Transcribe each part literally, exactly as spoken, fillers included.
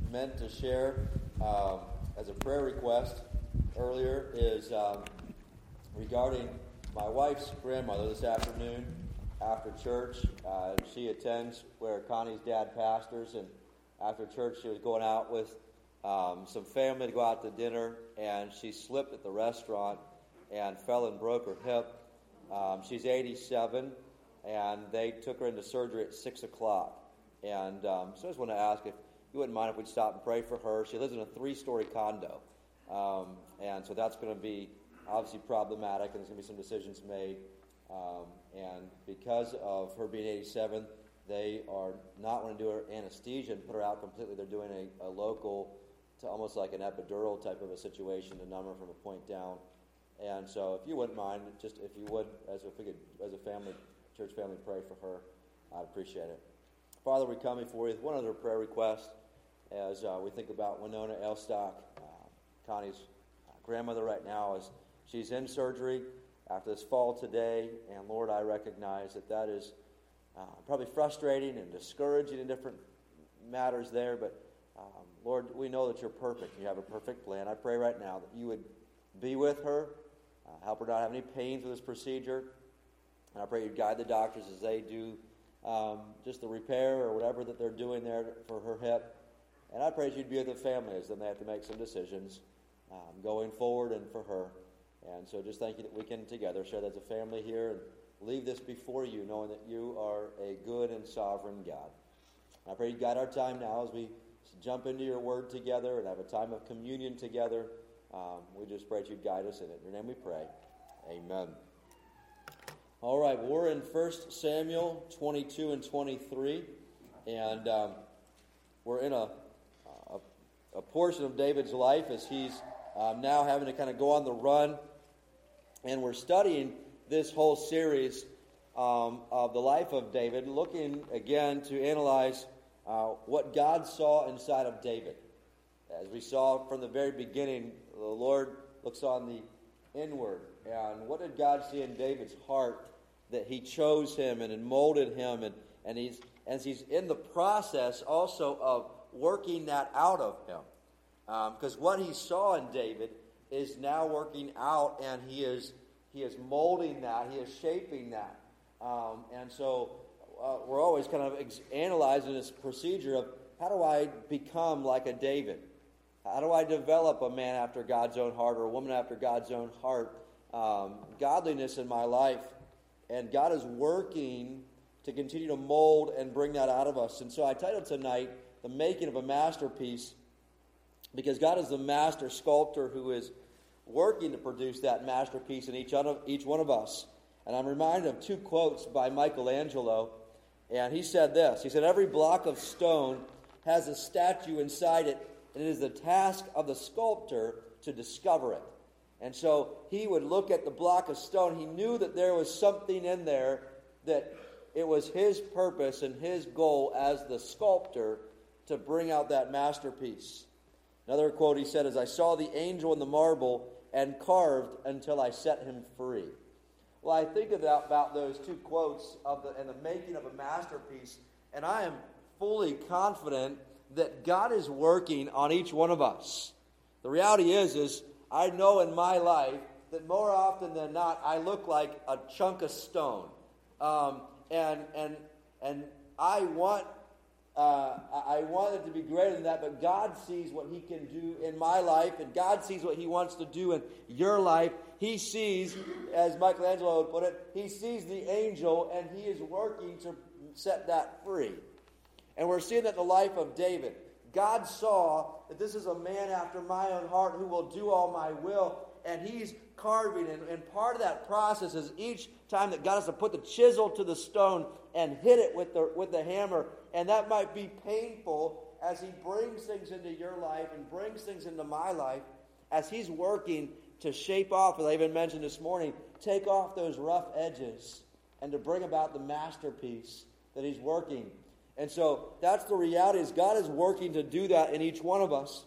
meant to share um, as a prayer request earlier is um, regarding my wife's grandmother this afternoon after church. Uh, she attends where Connie's dad pastors, and after church she was going out with um, some family to go out to dinner, and she slipped at the restaurant and fell and broke her hip. Um, she's eighty-seven, and they took her into surgery at six o'clock. And um, so I just want to ask if you wouldn't mind if we'd stop and pray for her. She lives in a three-story condo, um, and so that's going to be obviously problematic, and there's going to be some decisions made. Um, and because of her being eighty-seven, they are not going to do her anesthesia and put her out completely. They're doing a, a local, to almost like an epidural type of a situation to numb her from a point down. And so if you wouldn't mind, just if you would, as if we could, as a family, church family, pray for her, I'd appreciate it. Father, we come before you with one other prayer request as uh, we think about Winona Elstock, uh, Connie's grandmother right now, as she's in surgery after this fall today. And Lord, I recognize that that is uh, probably frustrating and discouraging in different matters there. But um, Lord, we know that you're perfect. You have a perfect plan. I pray right now that you would be with her, uh, help her not have any pain through this procedure. And I pray you'd guide the doctors as they do Um, just the repair or whatever that they're doing there for her hip. And I pray you'd be with the family as then they have to make some decisions um, going forward and for her. And so just thank you that we can together share that as a family here and leave this before you, knowing that you are a good and sovereign God. I pray you guide our time now as we jump into your word together and have a time of communion together. Um, we just pray that you'd guide us in it. In your name we pray. Amen. All right, we're in First Samuel twenty-two and twenty-three, and um, we're in a, a a portion of David's life as he's um, now having to kind of go on the run, and we're studying this whole series um, of the life of David, looking again to analyze uh, what God saw inside of David. As we saw from the very beginning, the Lord looks on the inward. And what did God see in David's heart that he chose him and molded him, and, and he's as he's in the process also of working that out of him. Because um, what he saw in David is now working out, and he is he is molding that, he is shaping that. Um, and so uh, we're always kind of ex- analyzing this procedure of how do I become like a David? How do I develop a man after God's own heart or a woman after God's own heart? Um, godliness in my life. And God is working to continue to mold and bring that out of us. And so I titled tonight, The Making of a Masterpiece, because God is the master sculptor who is working to produce that masterpiece in each one of, each one of us. And I'm reminded of two quotes by Michelangelo. And he said this. He said, every block of stone has a statue inside it, and it is the task of the sculptor to discover it. And so he would look at the block of stone. He knew that there was something in there, that it was his purpose and his goal as the sculptor to bring out that masterpiece. Another quote he said is, I saw the angel in the marble and carved until I set him free. Well, I think about, about those two quotes of the, and the making of a masterpiece, and I am fully confident that God is working on each one of us. The reality is, is I know in my life that more often than not, I look like a chunk of stone. Um, and and and I want uh, I want it to be greater than that, but God sees what He can do in my life, and God sees what He wants to do in your life. He sees, as Michelangelo would put it, He sees the angel, and He is working to set that free. And we're seeing that in the life of David. God saw that this is a man after my own heart who will do all my will, and he's carving. And, and part of that process is each time that God has to put the chisel to the stone and hit it with the with the hammer. And that might be painful as He brings things into your life and brings things into my life as He's working to shape off, as I even mentioned this morning, take off those rough edges and to bring about the masterpiece that He's working. And so that's the reality, is God is working to do that in each one of us.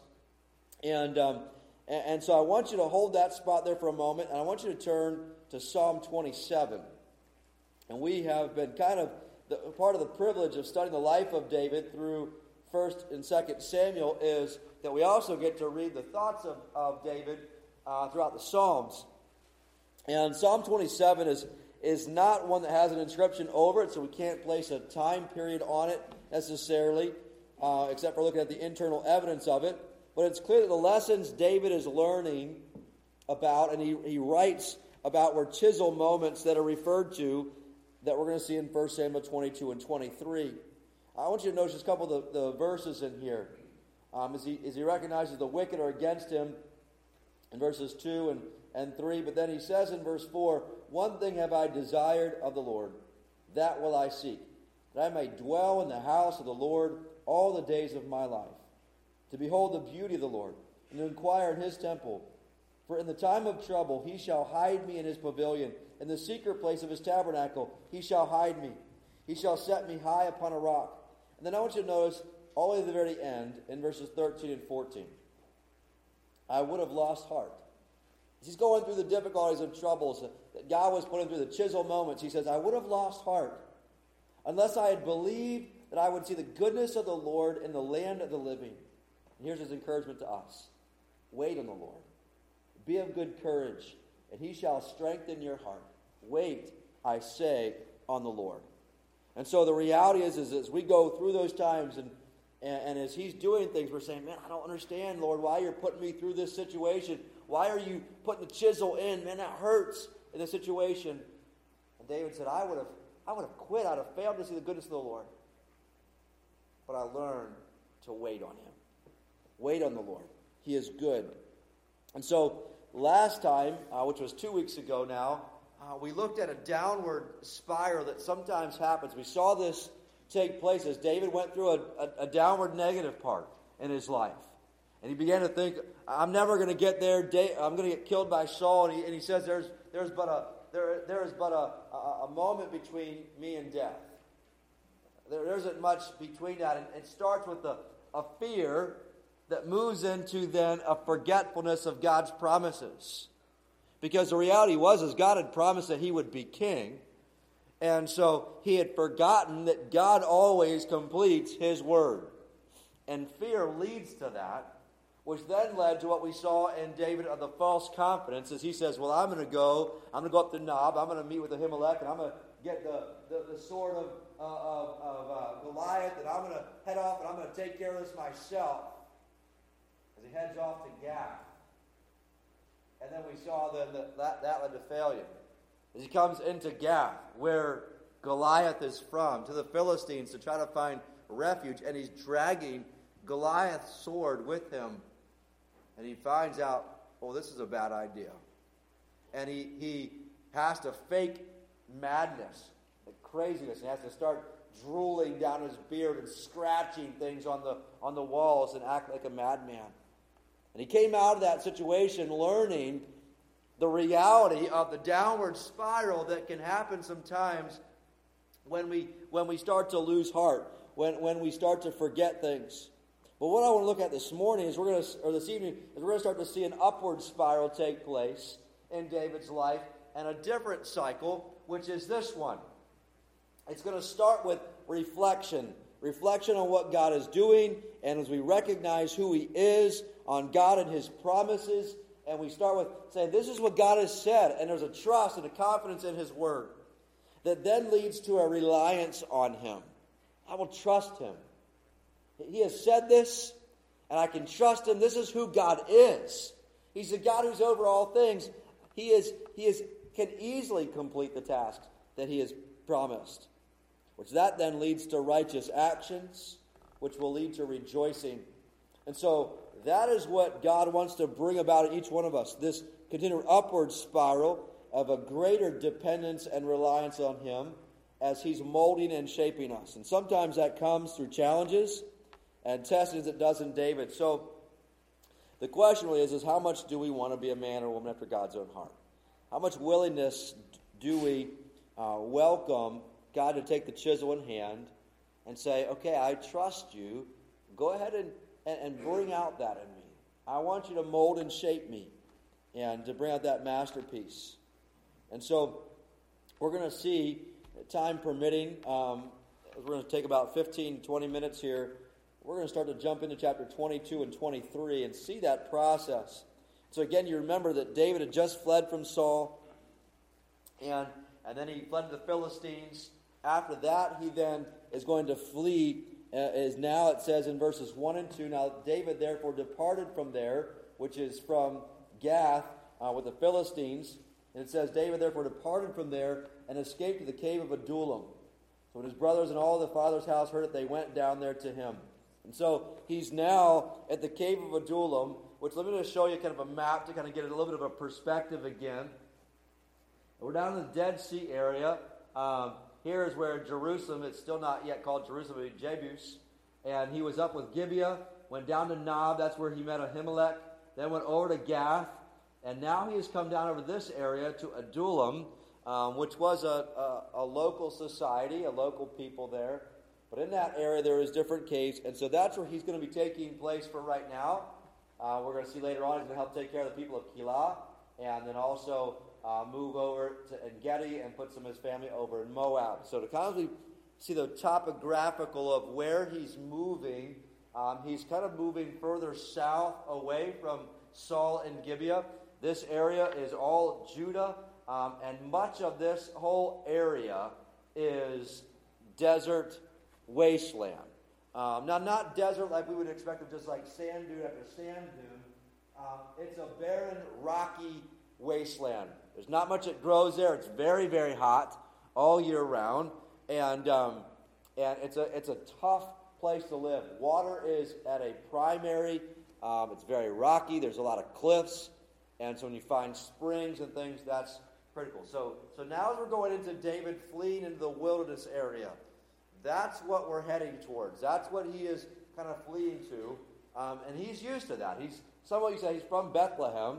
And, um, and and so I want you to hold that spot there for a moment, and I want you to turn to Psalm twenty-seven. And we have been kind of the, part of the privilege of studying the life of David through First and Second Samuel is that we also get to read the thoughts of, of David uh, throughout the Psalms. And Psalm twenty-seven is, is not one that has an inscription over it, so we can't place a time period on it necessarily, uh, except for looking at the internal evidence of it. But it's clear that the lessons David is learning about, and he, he writes about, were chisel moments that are referred to that we're going to see in First Samuel twenty-two and twenty-three. I want you to notice just a couple of the, the verses in here. Um, as, he, as he recognizes the wicked are against him in verses two and, and three. But then he says in verse four, "One thing have I desired of the Lord, that will I seek, that I may dwell in the house of the Lord all the days of my life, to behold the beauty of the Lord, and to inquire in his temple. For in the time of trouble he shall hide me in his pavilion. In the secret place of his tabernacle he shall hide me. He shall set me high upon a rock." And then I want you to notice all the way to the very end in verses thirteen and fourteen. "I would have lost heart." As he's going through the difficulties and troubles that God was putting through, the chisel moments, he says, "I would have lost heart unless I had believed that I would see the goodness of the Lord in the land of the living." And here's his encouragement to us. Wait on the Lord. Be of good courage, and he shall strengthen your heart. Wait, I say, on the Lord. And so the reality is, is as we go through those times and, and, and as he's doing things, we're saying, man, I don't understand, Lord, why you're putting me through this situation. Why are you putting the chisel in? Man, that hurts in the situation. And David said, I would have I would have quit. I'd have failed to see the goodness of the Lord. But I learned to wait on him. Wait on the Lord. He is good. And so last time, uh, which was two weeks ago now, uh, we looked at a downward spiral that sometimes happens. We saw this take place as David went through a, a, a downward negative part in his life. And he began to think, I'm never going to get there. I'm going to get killed by Saul. And he, and he says, there's, there's but, a, there, there is but a, a, a moment between me and death. There, there isn't much between that. And it starts with a, a fear that moves into then a forgetfulness of God's promises. Because the reality was is God had promised that he would be king. And so he had forgotten that God always completes his word. And fear leads to that, which then led to what we saw in David of the false confidence, as he says, well, I'm going to go, I'm going to go up to Nob, I'm going to meet with Ahimelech, and I'm going to get the, the, the sword of, uh, of, of uh, Goliath, and I'm going to head off, and I'm going to take care of this myself. As he heads off to Gath. And then we saw then that, that that led to failure. As he comes into Gath, where Goliath is from, to the Philistines to try to find refuge, and he's dragging Goliath's sword with him. And he finds out, oh, this is a bad idea. And he, he has to fake madness, like craziness, and he has to start drooling down his beard and scratching things on the on the walls and act like a madman. And he came out of that situation learning the reality of the downward spiral that can happen sometimes when we when we start to lose heart, when, when we start to forget things. But what I want to look at this morning is we're going to, or this evening, is we're going to start to see an upward spiral take place in David's life, and a different cycle, which is this one. It's going to start with reflection. Reflection on what God is doing, and as we recognize who he is, on God and his promises, and we start with saying, this is what God has said, and there's a trust and a confidence in his word that then leads to a reliance on him. I will trust him. He has said this, and I can trust him. This is who God is. He's the God who's over all things. He is, he is, can easily complete the task that he has promised, which that then leads to righteous actions, which will lead to rejoicing. And so that is what God wants to bring about in each one of us, this continued upward spiral of a greater dependence and reliance on him as he's molding and shaping us. And sometimes that comes through challenges and tests, as it does in David. So the question really is, is how much do we want to be a man or woman after God's own heart? How much willingness do we uh, welcome God to take the chisel in hand and say, okay, I trust you. Go ahead and, and, and bring out that in me. I want you to mold and shape me and to bring out that masterpiece. And so we're going to see, time permitting, um, we're going to take about fifteen, twenty minutes here We're going to start to jump into chapter twenty-two and twenty-three and see that process. So again, you remember that David had just fled from Saul, and, and then he fled to the Philistines. After that, he then is going to flee, uh, is now it says in verses one and two, now David therefore departed from there, which is from Gath uh, with the Philistines. And it says, David therefore departed from there and escaped to the cave of Adullam. So when his brothers and all the father's house heard it, they went down there to him. And so he's now at the cave of Adullam, which let me just show you kind of a map to kind of get a little bit of a perspective again. We're down in the Dead Sea area. Um, here is where Jerusalem, it's still not yet called Jerusalem, but Jebus. And he was up with Gibeah, went down to Nob, that's where he met Ahimelech, then went over to Gath, and now he has come down over this area to Adullam, um, which was a, a, a local society, a local people there. But in that area there is different caves, and so that's where he's going to be taking place for right now. Uh, we're going to see later on he's going to help take care of the people of Keilah, and then also uh, move over to En-Gedi and put some of his family over in Moab. So to kind of see the topographical of where he's moving, um, he's kind of moving further south away from Saul and Gibeah. This area is all Judah, um, and much of this whole area is desert wasteland. Um, now, not desert like we would expect of just like sand dune after sand dune. Um, it's a barren, rocky wasteland. There's not much that grows there. It's very, very hot all year round, and um, and it's a it's a tough place to live. Water is at a primary. Um, it's very rocky. There's a lot of cliffs, and so when you find springs and things, that's critical. So so now as we're going into David fleeing into the wilderness area, that's what we're heading towards. That's what he is kind of fleeing to, um, and he's used to that. He's somewhat you say he's from Bethlehem,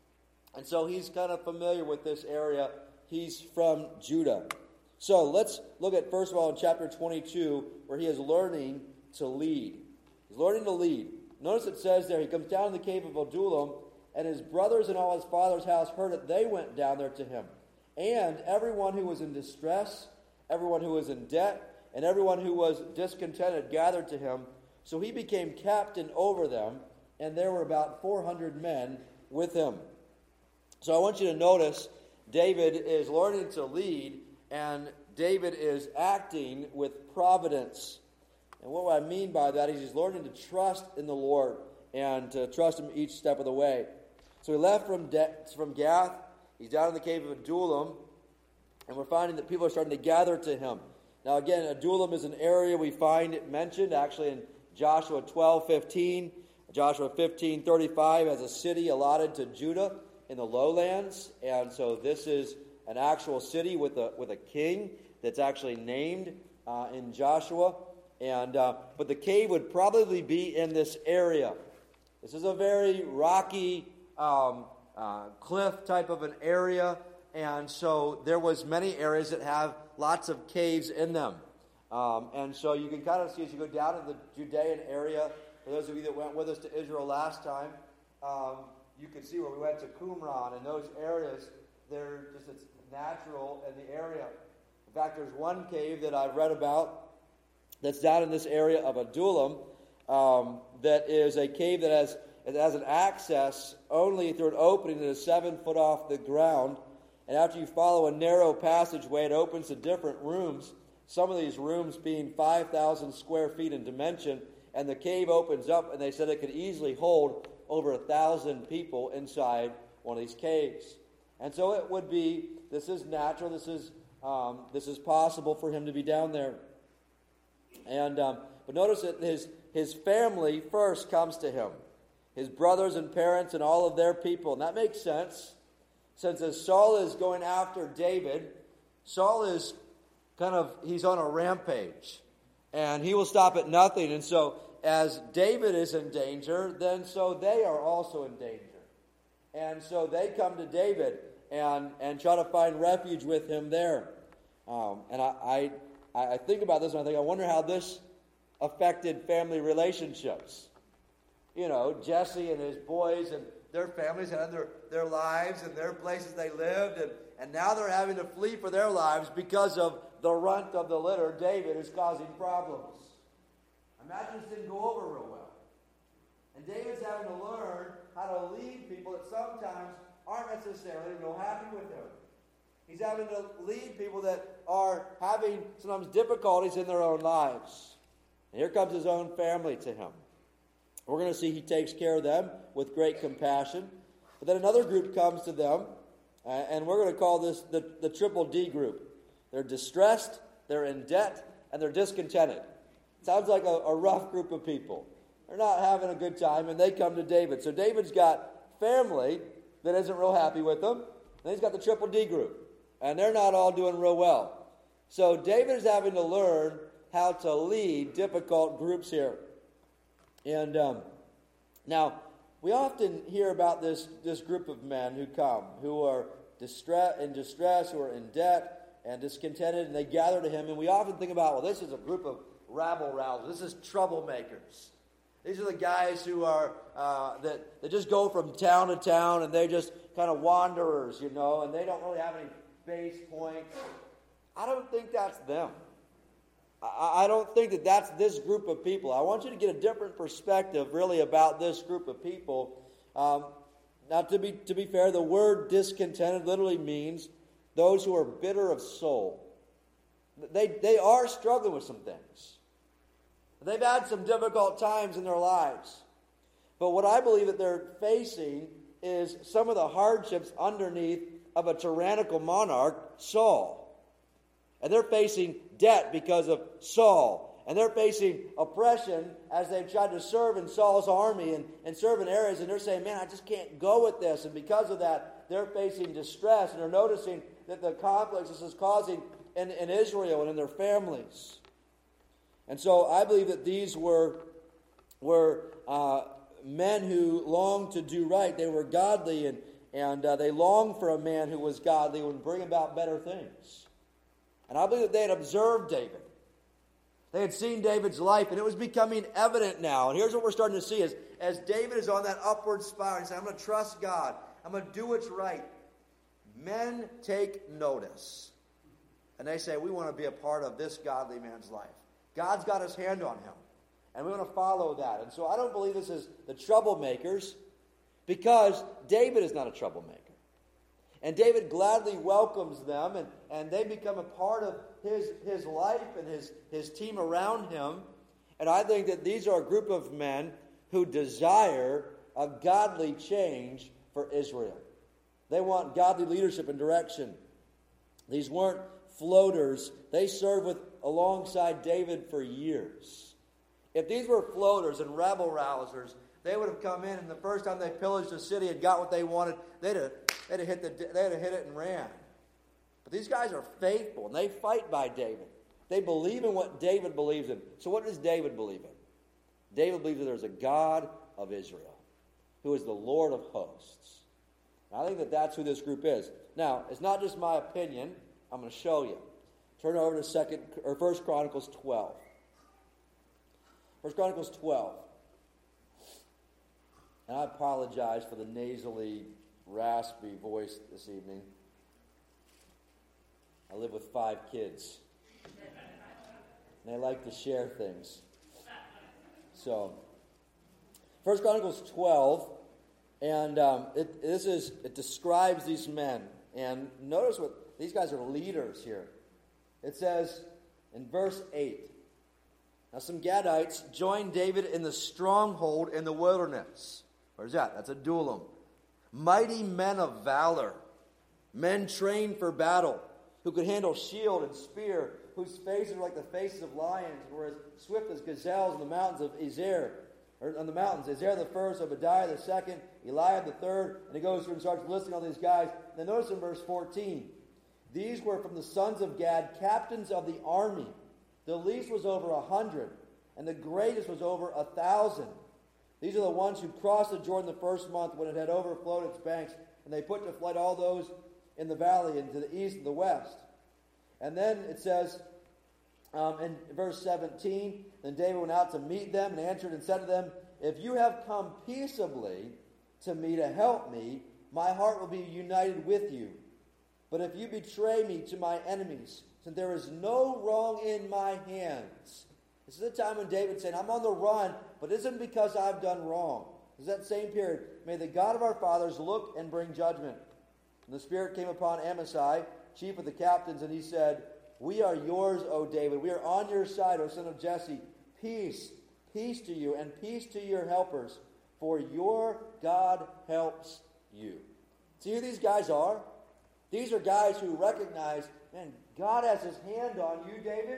and so he's kind of familiar with this area. He's from Judah. So let's look at, first of all, in chapter twenty-two, where he is learning to lead. He's learning to lead. Notice it says there, he comes down to the cave of Adullam, and his brothers and all his father's house heard it. They went down there to him. And everyone who was in distress, everyone who was in debt, and everyone who was discontented gathered to him. So he became captain over them, and there were about four hundred men with him. So I want you to notice David is learning to lead, and David is acting with providence. And what I mean by that is he's learning to trust in the Lord and to trust him each step of the way. So he left from, De- from Gath. He's down in the cave of Adullam, and we're finding that people are starting to gather to him. Now again, Adullam is an area we find it mentioned actually in Joshua twelve fifteen. Joshua fifteen thirty-five as a city allotted to Judah in the lowlands. And so this is an actual city with a with a king that's actually named uh, in Joshua. And uh, but the cave would probably be in this area. This is a very rocky um, uh, cliff type of an area, and so there was many areas that have lots of caves in them. Um, and so you can kind of see as you go down to the Judean area, for those of you that went with us to Israel last time, um, you can see where we went to Qumran, and those areas, they're just it's natural in the area. In fact, there's one cave that I've read about that's down in this area of Adullam, um, that is a cave that has, it has an access only through an opening that is seven foot off the ground. And after you follow a narrow passageway, it opens to different rooms, some of these rooms being five thousand square feet in dimension. And the cave opens up, and they said it could easily hold over a thousand people inside one of these caves. And so it would be, this is natural, this is, um, this is possible for him to be down there. And um, but notice that his his family first comes to him, his brothers and parents and all of their people, and that makes sense, since as Saul is going after David, Saul is kind of he's on a rampage, and he will stop at nothing. And so as David is in danger, then so they are also in danger, and so they come to David and and try to find refuge with him there. Um, and I. I I think about this and I think, I wonder how this affected family relationships. You know, Jesse and his boys and their families had their, their lives and their places they lived, and, and now they're having to flee for their lives because of the runt of the litter, David, is causing problems. Imagine this didn't go over real well. And David's having to learn how to lead people that sometimes aren't necessarily real happy with him. He's having to lead people that are having sometimes difficulties in their own lives. And here comes his own family to him. We're going to see he takes care of them with great compassion. But then another group comes to them, uh, and we're going to call this the, the triple D group. They're distressed, they're in debt, and they're discontented. Sounds like a, a rough group of people. They're not having a good time, and they come to David. So David's got family that isn't real happy with him. And he's got the triple D group, and they're not all doing real well. So David is having to learn how to lead difficult groups here. And um, now, we often hear about this, this group of men who come, who are distress, in distress, who are in debt and discontented, and they gather to him. And we often think about, well, this is a group of rabble-rousers. This is troublemakers. These are the guys who are, uh, that, that just go from town to town, and they're just kind of wanderers, you know, and they don't really have any base points. I don't think that's them. I, I don't think that that's this group of people. I want you to get a different perspective, really, about this group of people. Um, now, to be, to be fair, the word discontented literally means those who are bitter of soul. They, they are struggling with some things. They've had some difficult times in their lives. But what I believe that they're facing is some of the hardships underneath of a tyrannical monarch, Saul. And they're facing debt because of Saul. And they're facing oppression as they've tried to serve in Saul's army and, and serve in areas. And they're saying, man, I just can't go with this. And because of that, they're facing distress. And they're noticing that the conflicts this is causing in, in Israel and in their families. And so I believe that these were, were uh, men who longed to do right. They were godly, and, and uh, they longed for a man who was godly and would bring about better things. And I believe that they had observed David. They had seen David's life, and it was becoming evident now. And here's what we're starting to see is, as David is on that upward spiral, he said, I'm going to trust God. I'm going to do what's right. Men take notice. And they say, we want to be a part of this godly man's life. God's got his hand on him. And we want to follow that. And so I don't believe this is the troublemakers, because David is not a troublemaker. And David gladly welcomes them, and, and they become a part of his, his life and his, his team around him. And I think that these are a group of men who desire a godly change for Israel. They want godly leadership and direction. These weren't floaters. They served with alongside David for years. If these were floaters and rabble-rousers, they would have come in, and the first time they pillaged the city and got what they wanted, they'd have, they'd have, hit, the, they'd have hit it and ran. But these guys are faithful, and they fight by David. They believe in what David believes in. So what does David believe in? David believes that there's a God of Israel who is the Lord of hosts. And I think that that's who this group is. Now, it's not just my opinion. I'm going to show you. Turn over to second or First Chronicles twelve. First Chronicles twelve. And I apologize for the nasally, raspy voice this evening. I live with five kids. And they like to share things. So, First Chronicles twelve, and um, it, this is it describes these men. And notice what these guys are leaders here. It says in verse eight, now some Gadites joined David in the stronghold in the wilderness. Where's that? That's Adullam. Mighty men of valor, men trained for battle, who could handle shield and spear, whose faces were like the faces of lions, were as swift as gazelles in the mountains of Ezer, or on the mountains. Ezer the first, Obadiah the second, Eliab the third, and he goes through and starts listing all these guys. Then notice in verse fourteen, these were from the sons of Gad, captains of the army. The least was over a hundred, and the greatest was over a thousand. These are the ones who crossed the Jordan the first month when it had overflowed its banks, and they put to flight all those in the valley and to the east and the west. And then it says um, in verse seventeen, then David went out to meet them and answered and said to them, if you have come peaceably to me to help me, my heart will be united with you. But if you betray me to my enemies, since there is no wrong in my hands, This is the time when David's saying, I'm on the run, but it isn't because I've done wrong. It's that same period. May the God of our fathers look and bring judgment. And the Spirit came upon Amasai, chief of the captains, and he said, we are yours, O David. We are on your side, O son of Jesse. Peace, peace to you, and peace to your helpers, for your God helps you. See who these guys are? These are guys who recognize, man, God has his hand on you, David.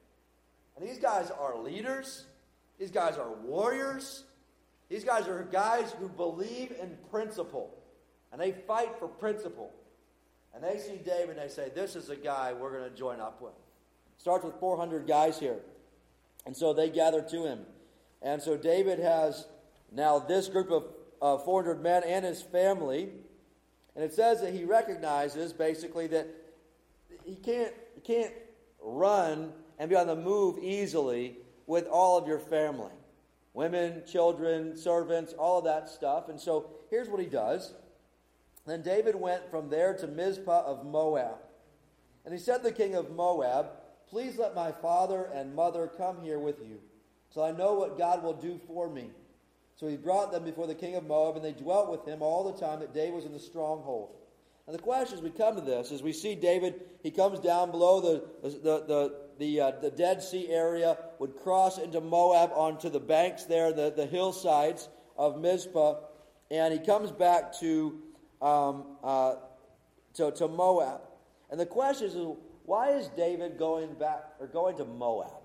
And these guys are leaders. These guys are warriors. These guys are guys who believe in principle. And they fight for principle. And they see David and they say, this is a guy we're going to join up with. Starts with four hundred guys here. And so they gather to him. And so David has now this group of uh, four hundred men and his family. And it says that he recognizes basically that he can't, he can't run and be on the move easily with all of your family. Women, children, servants, all of that stuff. And so here's what he does. Then David went from there to Mizpah of Moab. And he said to the king of Moab, please let my father and mother come here with you, so I know what God will do for me. So he brought them before the king of Moab, and they dwelt with him all the time that David was in the stronghold. And the question as we come to this is we see David, he comes down below the the the, the, uh, the Dead Sea area, would cross into Moab onto the banks there, the, the hillsides of Mizpah, and he comes back to Um, uh, to, to Moab. And the question is, why is David going back or going to Moab?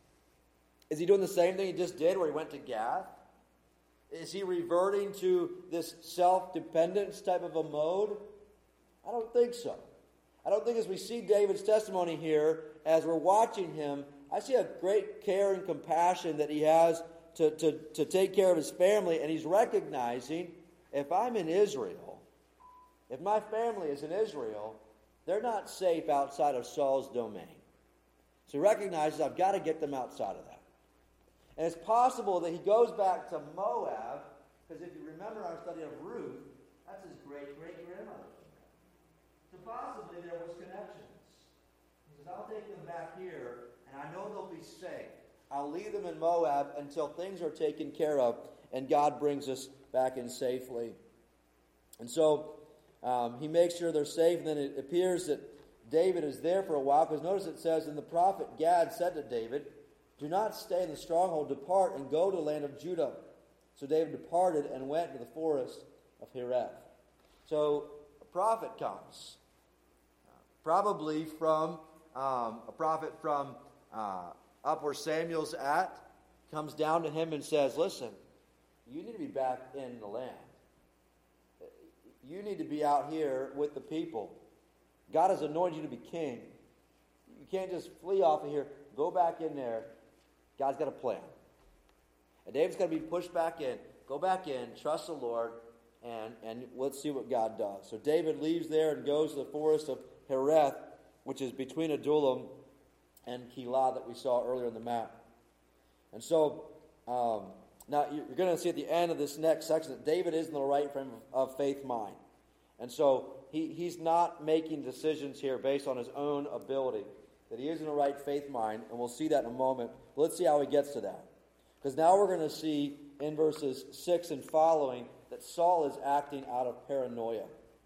Is he doing the same thing he just did where he went to Gath? Is he reverting to this self-dependence type of a mode? I don't think so. I don't think as we see David's testimony here, as we're watching him, I see a great care and compassion that he has to, to, to take care of his family, and he's recognizing, if I'm in Israel, if my family is in Israel, they're not safe outside of Saul's domain. So he recognizes, I've got to get them outside of that. And it's possible that he goes back to Moab, because if you remember our study of Ruth, that's his great-great-grandmother. So possibly there was connections. He says, I'll take them back here, and I know they'll be safe. I'll leave them in Moab until things are taken care of, and God brings us back in safely. And so Um, he makes sure they're safe, and then it appears that David is there for a while, because notice it says, and the prophet Gad said to David, do not stay in the stronghold, depart and go to the land of Judah. So David departed and went to the forest of Hereth. So a prophet comes, probably from um, a prophet from uh, up where Samuel's at, comes down to him and says, listen, you need to be back in the land. You need to be out here with the people. God has anointed you to be king. You can't just flee off of here. Go back in there. God's got a plan. And David's got to be pushed back in. Go back in. Trust the Lord. And, and let's see what God does. So David leaves there and goes to the forest of Hereth, which is between Adullam and Keilah that we saw earlier in the map. And so Um, now, you're going to see at the end of this next section that David is in the right frame of faith mind. And so he, he's not making decisions here based on his own ability. That he is in the right faith mind, and we'll see that in a moment. But let's see how he gets to that. Because now we're going to see in verses six and following that Saul is acting out of paranoia.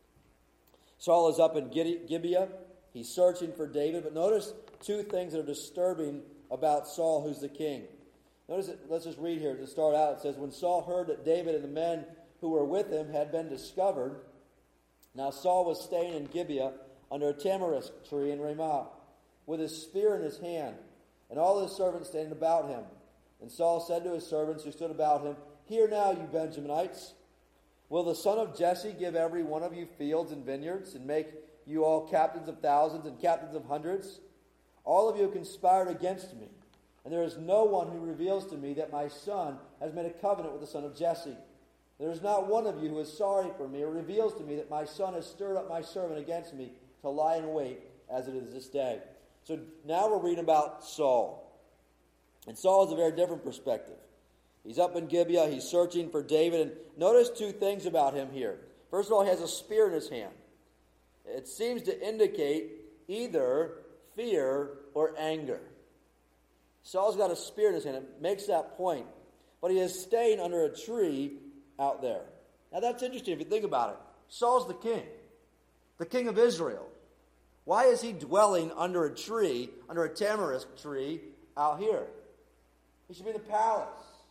Saul is up in Gibeah. He's searching for David. But notice two things that are disturbing about Saul, who's the king. Notice it, let's just read here to start out. It says, when Saul heard that David and the men who were with him had been discovered, now Saul was staying in Gibeah under a tamarisk tree in Ramah, with his spear in his hand, and all his servants standing about him. And Saul said to his servants who stood about him, hear now, you Benjaminites, will the son of Jesse give every one of you fields and vineyards, and make you all captains of thousands and captains of hundreds? All of you conspired against me. And there is no one who reveals to me that my son has made a covenant with the son of Jesse. There is not one of you who is sorry for me, or reveals to me that my son has stirred up my servant against me to lie in wait, as it is this day. So now we're reading about Saul. And Saul is a very different perspective. He's up in Gibeah. He's searching for David. And notice two things about him here. First of all, he has a spear in his hand. It seems to indicate either fear or anger. Saul's got a spear in his hand. It makes that point. But he is staying under a tree out there. Now that's interesting if you think about it. Saul's the king. The king of Israel. Why is he dwelling under a tree, under a tamarisk tree out here? He should be in the palace.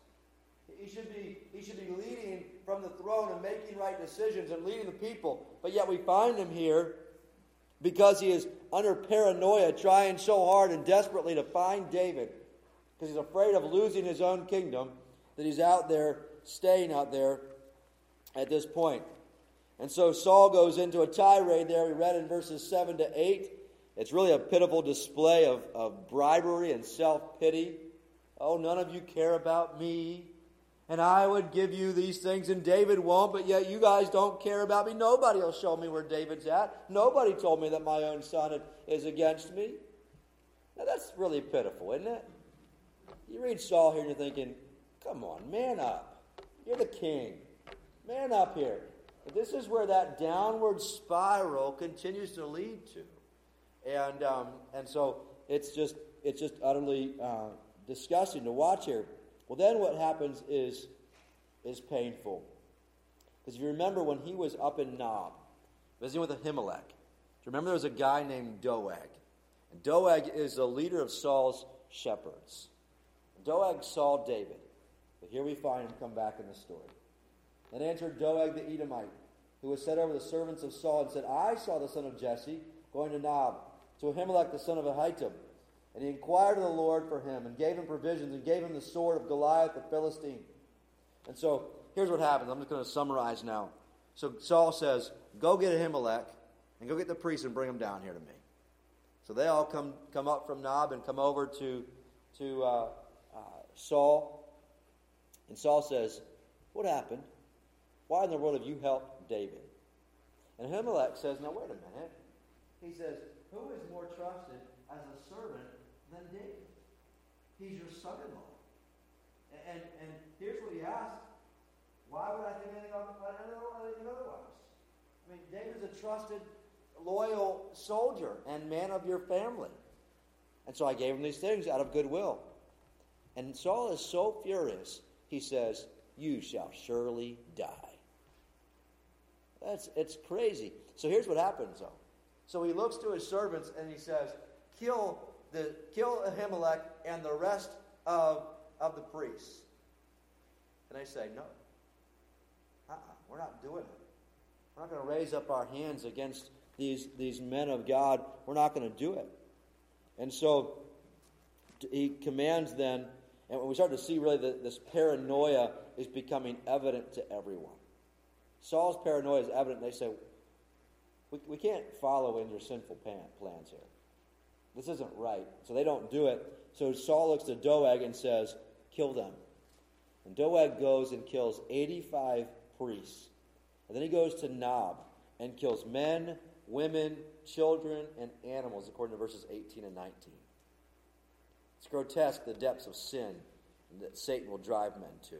He should be, he should be leading from the throne and making right decisions and leading the people. But yet we find him here because he is under paranoia, trying so hard and desperately to find David, because he's afraid of losing his own kingdom, that he's out there, staying out there at this point. And so Saul goes into a tirade there. We read in verses seven to eight. It's really a pitiful display of, of bribery and self-pity. Oh, none of you care about me, and I would give you these things, and David won't, but yet you guys don't care about me. Nobody will show me where David's at. Nobody told me that my own son is against me. Now that's really pitiful, isn't it? You read Saul here and you're thinking, come on, man up. You're the king. Man up here. But this is where that downward spiral continues to lead to. And um, and so it's just it's just utterly uh, disgusting to watch here. Well, then what happens is is painful. Because if you remember when he was up in Nob, visiting with Ahimelech, do you remember there was a guy named Doeg? And Doeg is the leader of Saul's shepherds. Doeg saw David. But here we find him come back in the story. Then answered Doeg the Edomite, who was set over the servants of Saul, and said, I saw the son of Jesse going to Nob, to Ahimelech the son of Ahitub. And he inquired of the Lord for him, and gave him provisions, and gave him the sword of Goliath the Philistine. And so, here's what happens. I'm just going to summarize now. So Saul says, go get Ahimelech, and go get the priest and bring him down here to me. So they all come come up from Nob and come over to, to uh, uh, Saul. And Saul says, what happened? Why in the world have you helped David? And Ahimelech says, now wait a minute. He says, who is more trusted as a servant than David? He's your son-in-law. And, and, and here's what he asks. Why would I think anything otherwise? I mean, David's a trusted, loyal soldier and man of your family. And so I gave him these things out of goodwill. And Saul is so furious, he says, you shall surely die. That's it's crazy. So here's what happens, though. So he looks to his servants and he says, kill the kill Ahimelech and the rest of, of the priests. And they say, no. Uh-uh, we're not doing it. We're not going to raise up our hands against these, these men of God. We're not going to do it. And so he commands then, and we start to see really that this paranoia is becoming evident to everyone. Saul's paranoia is evident. They say, we, we can't follow in your sinful plan, plans here. This isn't right. So they don't do it. So Saul looks to Doeg and says, kill them. And Doeg goes and kills eighty-five priests. And then he goes to Nob and kills men, women, children, and animals, according to verses eighteen and nineteen. It's grotesque, the depths of sin that Satan will drive men to.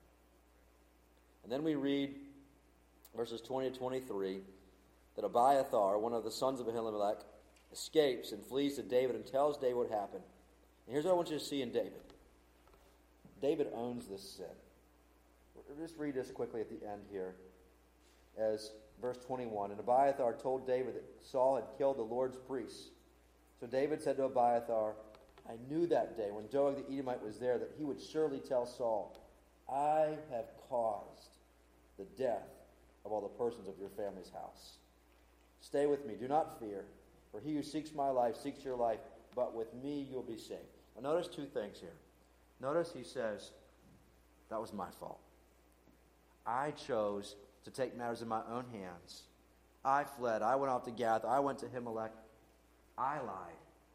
And then we read verses twenty to twenty-three, that Abiathar, one of the sons of Ahimelech, escapes and flees to David and tells David what happened. And here's what I want you to see in David. David owns this sin. We'll just read this quickly at the end here. As verse twenty-one, and Abiathar told David that Saul had killed the Lord's priests. So David said to Abiathar, I knew that day when Doeg the Edomite was there that he would surely tell Saul, I have caused the death of all the persons of your family's house. Stay with me, do not fear, for he who seeks my life seeks your life, but with me you'll be saved. Now notice two things here. Notice he says, that was my fault. I chose to take matters in my own hands. I fled. I went off to Gath. I went to Ahimelech. I lied.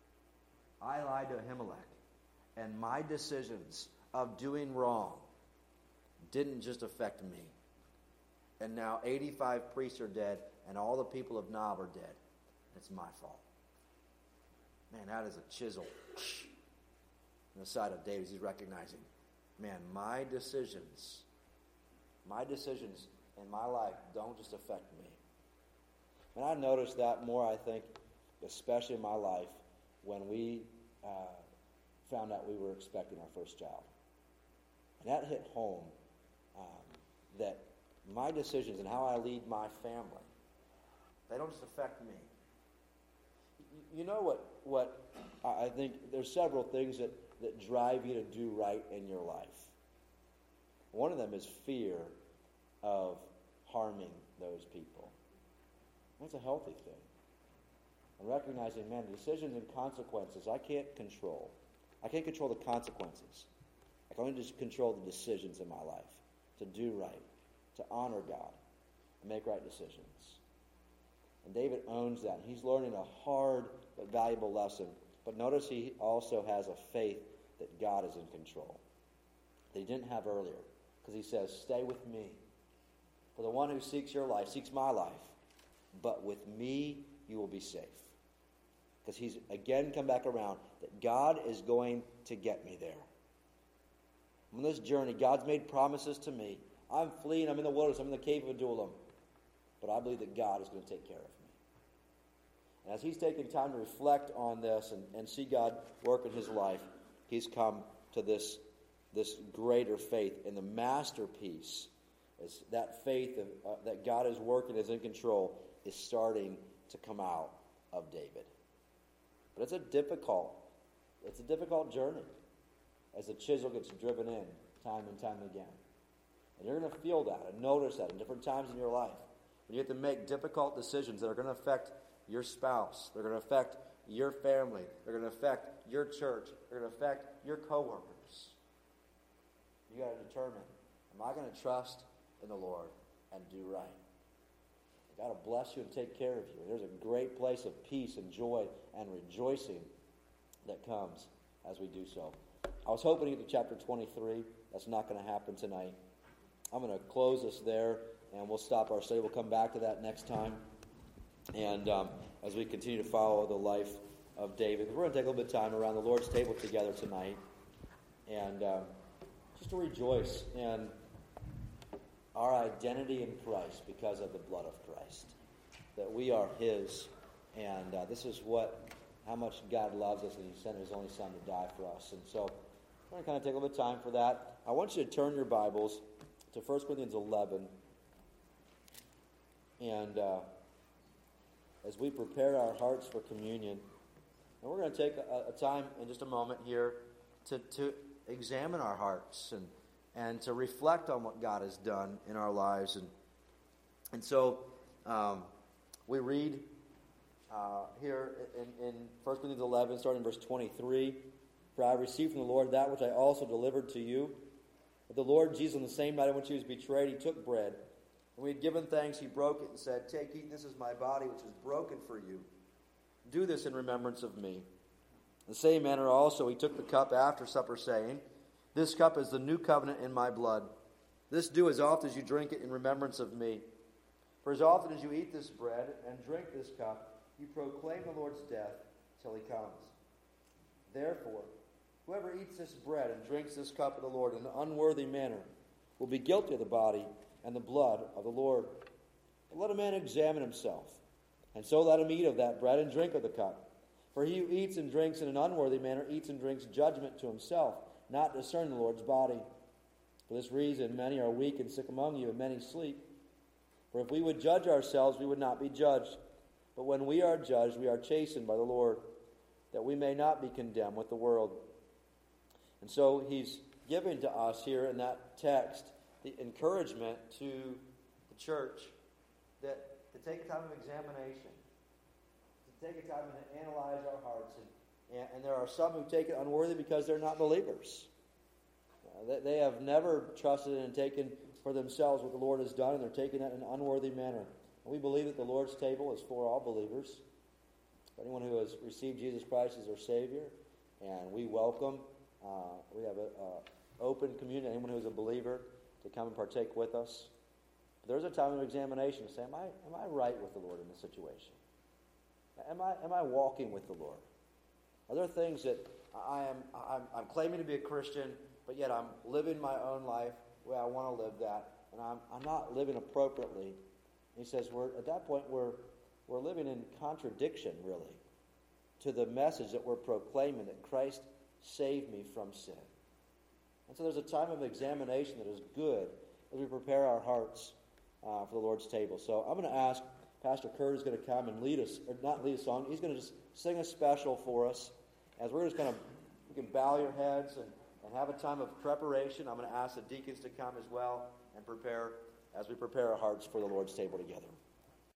I lied to Ahimelech. And my decisions of doing wrong didn't just affect me. And now eighty-five priests are dead, and all the people of Nob are dead. It's my fault. Man, that is a chisel in the side of David. He's recognizing, man, my decisions, my decisions in my life don't just affect me. And I noticed that more, I think, especially in my life, when we uh, found out we were expecting our first child. And that hit home um, that my decisions and how I lead my family, they don't just affect me. You know what, what I think there's several things that, that drive you to do right in your life. One of them is fear of harming those people. That's a healthy thing. And recognizing, man, decisions and consequences I can't control. I can't control the consequences. I can only just control the decisions in my life. To do right, to honor God, and make right decisions. And David owns that. He's learning a hard but valuable lesson. But notice he also has a faith that God is in control, that he didn't have earlier. Because he says, stay with me. For the one who seeks your life, seeks my life. But with me, you will be safe. Because he's again come back around that God is going to get me there. On this journey, God's made promises to me. I'm fleeing, I'm in the wilderness, I'm in the cave of Adullam. But I believe that God is going to take care of me. And as he's taken time to reflect on this and, and see God work in his life, he's come to this, this greater faith. And the masterpiece is that faith of, uh, that God is working, is in control, is starting to come out of David. But it's a difficult, it's a difficult journey as the chisel gets driven in time and time again. And you're going to feel that and notice that in different times in your life. When you have to make difficult decisions that are going to affect your spouse, they're going to affect your family, they're going to affect your church, they're going to affect your coworkers. You got to determine, am I going to trust in the Lord and do right? God will bless you and take care of you. There's a great place of peace and joy and rejoicing that comes as we do so. I was hoping to get to chapter twenty-three. That's not going to happen tonight. I'm going to close us there, and we'll stop our study. We'll come back to that next time. And um, as we continue to follow the life of David, we're going to take a little bit of time around the Lord's table together tonight. And um, just to rejoice in our identity in Christ because of the blood of Christ. That we are his. And uh, this is what, how much God loves us, and he sent his only son to die for us. And so we're going to kind of take a little bit of time for that. I want you to turn your Bibles to First Corinthians eleven. And uh, as we prepare our hearts for communion, and we're going to take a, a time in just a moment here to, to examine our hearts and and to reflect on what God has done in our lives. And and so um, we read uh, here in, in First Corinthians eleven, starting in verse twenty-three, "For I received from the Lord that which I also delivered to you. That the Lord Jesus, on the same night in which he was betrayed, he took bread. And when he had given thanks, he broke it and said, 'Take, eat, this is my body, which is broken for you. Do this in remembrance of me.' In the same manner also he took the cup after supper, saying, 'This cup is the new covenant in my blood. This do as often as you drink it in remembrance of me. For as often as you eat this bread and drink this cup, you proclaim the Lord's death till he comes. Therefore, whoever eats this bread and drinks this cup of the Lord in an unworthy manner will be guilty of the body and the blood of the Lord. But let a man examine himself, and so let him eat of that bread and drink of the cup. For he who eats and drinks in an unworthy manner eats and drinks judgment to himself, not discerning the Lord's body. For this reason many are weak and sick among you, and many sleep. For if we would judge ourselves, we would not be judged. But when we are judged, we are chastened by the Lord, that we may not be condemned with the world.'" And so he's giving to us here in that text the encouragement to the church that to take a time of examination, to take a time and analyze our hearts. And, and, and there are some who take it unworthy because they're not believers. Uh, they, they have never trusted and taken for themselves what the Lord has done, and they're taking it in an unworthy manner. And we believe that the Lord's table is for all believers, for anyone who has received Jesus Christ as their Savior, and we welcome. Uh, we have an open communion, anyone who is a believer, to come and partake with us. But there's a time of examination to say, am I, am I right with the Lord in this situation? Am I, am I walking with the Lord? Are there things that I am, I'm, I'm claiming to be a Christian, but yet I'm living my own life the way I want to live that, and I'm, I'm not living appropriately? And he says, we're at that point, we're, we're living in contradiction, really, to the message that we're proclaiming, that Christ save me from sin. And so there's a time of examination that is good as we prepare our hearts uh, for the Lord's table. So I'm going to ask Pastor Kurt is going to come and lead us, or not lead a song, he's going to just sing a special for us. As we're just going to, you can bow your heads and, and have a time of preparation. I'm going to ask the deacons to come as well and prepare, as we prepare our hearts for the Lord's table together.